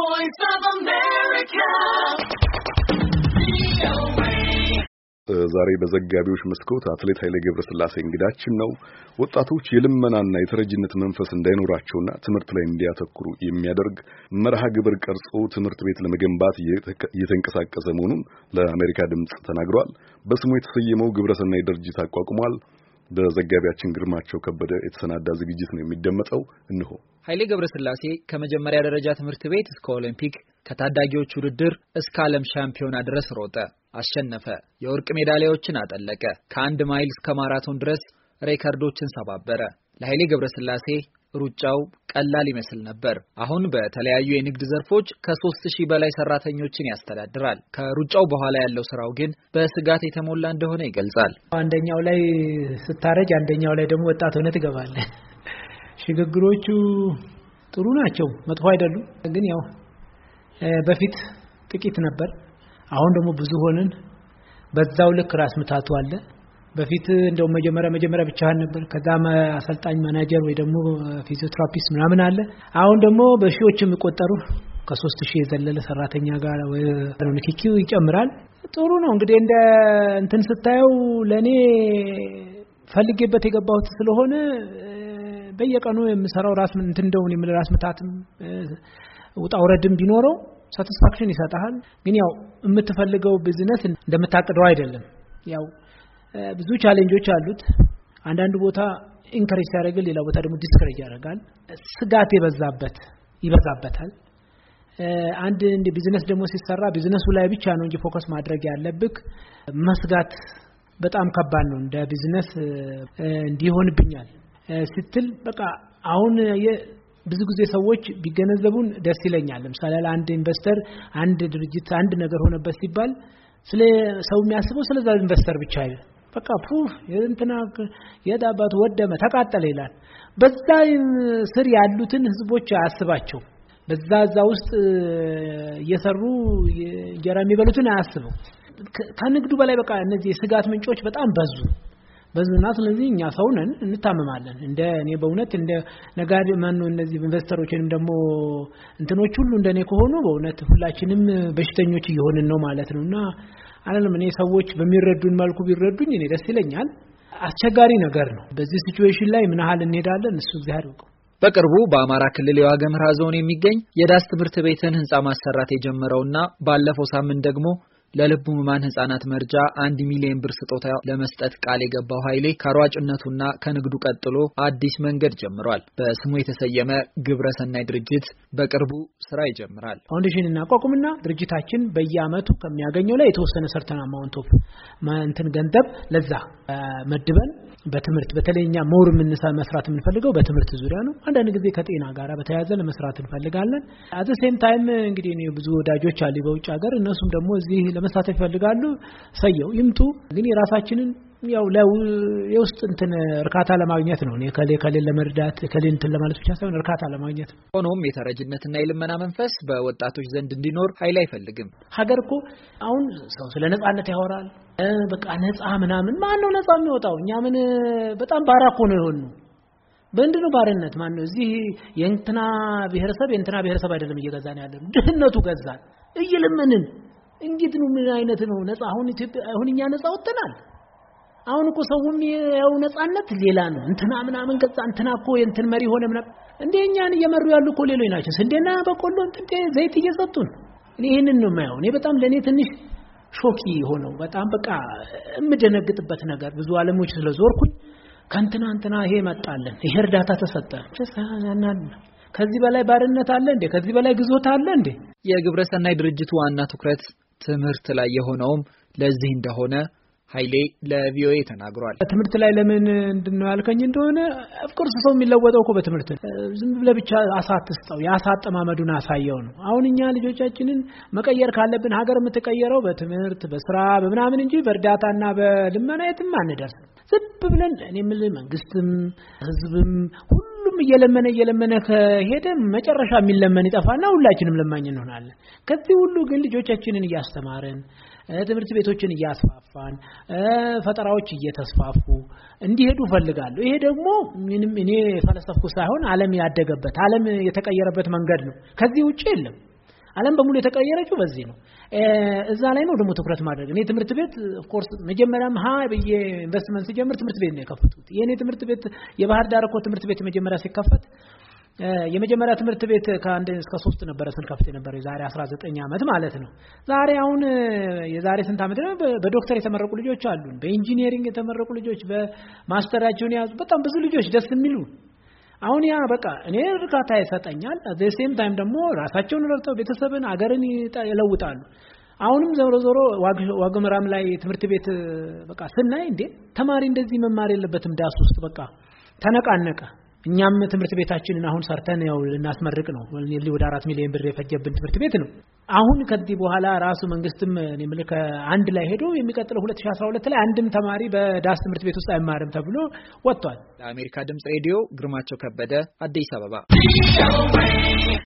voice of America. ዛሬ በዘጋቢዎች መስኮት አትሌት ኃይሌ ገብረስላሴ እንግዳችን ነው። ወጣቶች የልመናና የተረጅነት መንፈስ እንዳይኖራቸውና ትምህርት ላይ እንዲያተኩሩ የሚያደርግ መርሃ ግብር ቀርጾ ትምህርት ቤት ለመገንባት እየተንቀሳቀሰ መሆኑን ለአሜሪካ ድምጽ ተናግሯል። በስሙ የተሰየመው ግብረሰናይ ድርጅት አቋቁሟል። በዘጋቢያችን ግርማቸው ከበደ የተሰናዳ ዝግጅት ነው የሚደመጠው። እንሆ ኃይሌ ገብረስላሴ ከመጀመሪያ ደረጃ ትምህርት ቤት እስከ ኦሊምፒክ ከታዳጊዎች ውድድር እስከ ዓለም ሻምፒዮና ድረስ ሮጠ፣ አሸነፈ፣ የወርቅ ሜዳሊያዎችን አጠለቀ። ከ1 ማይል እስከ ማራቶን ድረስ ሬከርዶችን ሰባበረ። ለኃይሌ ገብረስላሴ ሩጫው ቀላል ይመስል ነበር። አሁን በተለያዩ የንግድ ዘርፎች ከ3000 በላይ ሰራተኞችን ያስተዳድራል። ከሩጫው በኋላ ያለው ስራው ግን በስጋት የተሞላ እንደሆነ ይገልጻል። አንደኛው ላይ ስታረጅ አንደኛው ላይ ደግሞ ወጣት ሆነ ትገባለህ። ሽግግሮቹ ጥሩ ናቸው፣ መጥፎ አይደሉም። ግን ያው በፊት ጥቂት ነበር፣ አሁን ደግሞ ብዙ ሆነን በዛው ልክ ራስ ምታቱ አለ። በፊት እንደው መጀመሪያ ብቻህን ነበር፣ ከዛም አሰልጣኝ ማናጀር ወይ ደግሞ ፊዚዮቴራፒስት ምናምን አለ። አሁን ደግሞ በሺዎች የሚቆጠሩ ከ3000 የዘለለ ሰራተኛ ጋር ወይ ንክኪው ይጨምራል። ጥሩ ነው እንግዲህ እንደ እንትን ስታየው ለኔ ፈልጌበት የገባሁት ስለሆነ በየቀኑ የምሰራው ራስ እንትን እንደውን የምል ራስ ምታትም ውጣውረድም ቢኖረው ሳቲስፋክሽን ይሰጣል። ግን ያው የምትፈልገው ቢዝነስ እንደምታቀደው አይደለም። ያው ብዙ ቻሌንጆች አሉት። አንዳንድ ቦታ ኢንከሬጅ ያደርጋል፣ ሌላ ቦታ ደግሞ ዲስከሬጅ ያደርጋል። ስጋት ይበዛበታል። አንድ እንደ ቢዝነስ ደግሞ ሲሰራ ቢዝነሱ ላይ ብቻ ነው እንጂ ፎከስ ማድረግ ያለብክ መስጋት በጣም ከባድ ነው። እንደ ቢዝነስ እንዲሆንብኛል ስትል በቃ አሁን ብዙ ጊዜ ሰዎች ቢገነዘቡን ደስ ይለኛል። ለምሳሌ አንድ ኢንቨስተር አንድ ድርጅት አንድ ነገር ሆነበት ሲባል ስለ ሰው የሚያስበው ስለዛ ኢንቨስተር ብቻ አይደለም። በቃ እንትና የዳባቱ ወደመ ተቃጠለ ይላል። በዛ ስር ያሉትን ህዝቦች አያስባቸው። በዛ ውስጥ እየሰሩ እንጀራ የሚበሉትን አያስበው። ከንግዱ በላይ በቃ እነዚህ ስጋት ምንጮች በጣም በዙና ስለዚህ እኛ ሰው ነን እንታመማለን። እኔ በእውነት እንደ ነጋዴ ማነው እነዚህ ኢንቨስተሮችንም ደግሞ እንትኖች ሁሉ እንደኔ ከሆኑ በእውነት ሁላችንም በሽተኞች እየሆንን ነው ማለት ነውና አይደለም እኔ ሰዎች በሚረዱን መልኩ ቢረዱኝ እኔ ደስ ይለኛል። አስቸጋሪ ነገር ነው። በዚህ ሲቹዌሽን ላይ ምን ያህል እንሄዳለን እሱ እግዚአብሔር ያውቀው። በቅርቡ በአማራ ክልል የዋገምራ ዞን የሚገኝ የዳስ ትምህርት ቤትን ህንጻ ማሰራት የጀመረውና ባለፈው ሳምንት ደግሞ ለልብ ህሙማን ህጻናት መርጃ 1 ሚሊዮን ብር ስጦታ ለመስጠት ቃል የገባው ኃይሌ ከሯጭነቱና ከንግዱ ቀጥሎ አዲስ መንገድ ጀምሯል። በስሙ የተሰየመ ግብረሰናይ ድርጅት በቅርቡ ስራ ይጀምራል። ፋውንዴሽን እናቋቁምና ድርጅታችን በየአመቱ ከሚያገኘው ላይ የተወሰነ ሰርተን አማውንት ኦፍ ገንዘብ ለዛ መድበን በትምህርት በተለይኛ ሞር መስራት የምንፈልገው በትምህርት ዙሪያ ነው። አንዳንድ ጊዜ ከጤና ጋር በተያያዘ ለመስራት እንፈልጋለን። አት ዘ ሴም ታይም እንግዲህ እኔ ብዙ ወዳጆች አሉ በውጭ ሀገር፣ እነሱም ደግሞ እዚህ ለመሳተፍ ይፈልጋሉ። ሰየው ይምጡ። ግን የራሳችንን ያው የውስጥ እንትን እርካታ ለማግኘት ነው። እኔ ከሌ ለመርዳት ከሌንትን ለማለት ብቻ ሳይሆን እርካታ ለማግኘት ነው። ሆኖም የተረጅነትና የልመና መንፈስ በወጣቶች ዘንድ እንዲኖር ኃይል አይፈልግም። ሀገር እኮ አሁን ሰው ስለ ነጻነት ያወራል። በቃ ነጻ ምናምን ማን ነው ነጻ የሚወጣው? እኛ ምን በጣም ባራኮ ነው የሆነው። በእንደው ባርነት ማን ነው እዚህ የእንትና ብሔረሰብ አይደለም እየገዛን ያለው ድህነቱ ገዛን እየለመንን እንግዲህ ምን አይነት ነው ነጻ? አሁን እኛ ነጻ ወጥተናል። አሁን እኮ ሰውም ያው ነጻነት ሌላ ነው። እንትና ምናምን ገዛ እንትና እኮ የእንትን መሪ ሆነ ምናምን እንደኛን እየመሩ ያሉ እኮ ሌሎች ናቸው። ስንዴና በቆሎ ዘይት እየሰጡን። እኔ ይሄንን ነው የማየው። እኔ በጣም ለኔ ትንሽ ሾኪ ሆነው በጣም በቃ እምደነግጥበት ነገር ብዙ ዓለሞች ስለዞርኩኝ ከእንትና ይሄ መጣለን ይሄ እርዳታ ተሰጠ ከዚህ በላይ ባርነት አለ እንዴ? ከዚህ በላይ ግዞት አለ እንዴ? የግብረሰናይ ድርጅቱ ዋና ትኩረት ትምህርት ላይ የሆነውም ለዚህ እንደሆነ ኃይሌ ለቪኦኤ ተናግሯል። ትምህርት ላይ ለምን እንደሆነ ያልከኝ እንደሆነ ኦፍኮርስ ሰው የሚለወጠው እኮ በትምህርት ዝም ብለህ ብቻ አሳትስተው ያሳጠማመዱን አሳየው ነው። አሁን እኛ ልጆቻችንን መቀየር ካለብን ሀገር የምትቀየረው በትምህርት በስራ በምናምን እንጂ በእርዳታና በልመና የትም አንደርስም። ዝም ብለን እኔ ምን መንግስትም ህዝብም ሁሉም እየለመነ ከሄደ መጨረሻ የሚለመን ይጠፋና ሁላችንም ለማኝ እንሆናለን። ከዚህ ሁሉ ግን ልጆቻችንን እያስተማርን ትምህርት ቤቶችን እያስፋፋን ፈጠራዎች እየተስፋፉ እንዲሄዱ ፈልጋለሁ። ይሄ ደግሞ ምንም እኔ ፈለሰፍኩ ሳይሆን ዓለም ያደገበት ዓለም የተቀየረበት መንገድ ነው። ከዚህ ውጪ የለም። ዓለም በሙሉ የተቀየረችው በዚህ ነው እዛ ላይ ነው ደግሞ ትኩረት ማድረግ እኔ ትምህርት ቤት ኦፍ ኮርስ መጀመሪያም በየ ኢንቨስትመንት ሲጀምር ትምህርት ቤት ነው የከፈቱት የኔ ትምህርት ቤት የባህር ዳር እኮ ትምህርት ቤት መጀመሪያ ሲከፈት የመጀመሪያ ትምህርት ቤት ከ1 እስከ 3 ነበር ስንከፍት ነበር የዛሬ 19 ዓመት ማለት ነው ዛሬ አሁን የዛሬ ስንት ዓመት ነው በዶክተር የተመረቁ ልጆች አሉ በኢንጂነሪንግ የተመረቁ ልጆች በማስተራቸውን ያዙ በጣም ብዙ ልጆች ደስ የሚሉ አሁን ያ በቃ እኔ እርካታ ይሰጠኛል at the same time ደግሞ ራሳቸውን ረድተው ቤተሰብን አገርን ይለውጣሉ አሁንም ዞሮ ዋግምራም ላይ ትምህርት ቤት በቃ ስናይ እንዴ ተማሪ እንደዚህ መማር የለበትም ዳስ ውስጥ በቃ ተነቃነቀ እኛም ትምህርት ቤታችንን አሁን ሰርተን ያው ልናስመርቅ ነው ወደ 4 ሚሊዮን ብር የፈጀብን ትምህርት ቤት ነው አሁን ከዚህ በኋላ ራሱ መንግስትም እኔ ምልከ አንድ ላይ ሄዶ የሚቀጥለው 2012 ላይ አንድም ተማሪ በዳስ ትምህርት ቤት ውስጥ አይማርም ተብሎ ወጥቷል ለአሜሪካ ድምጽ ሬዲዮ ግርማቸው ከበደ አዲስ አበባ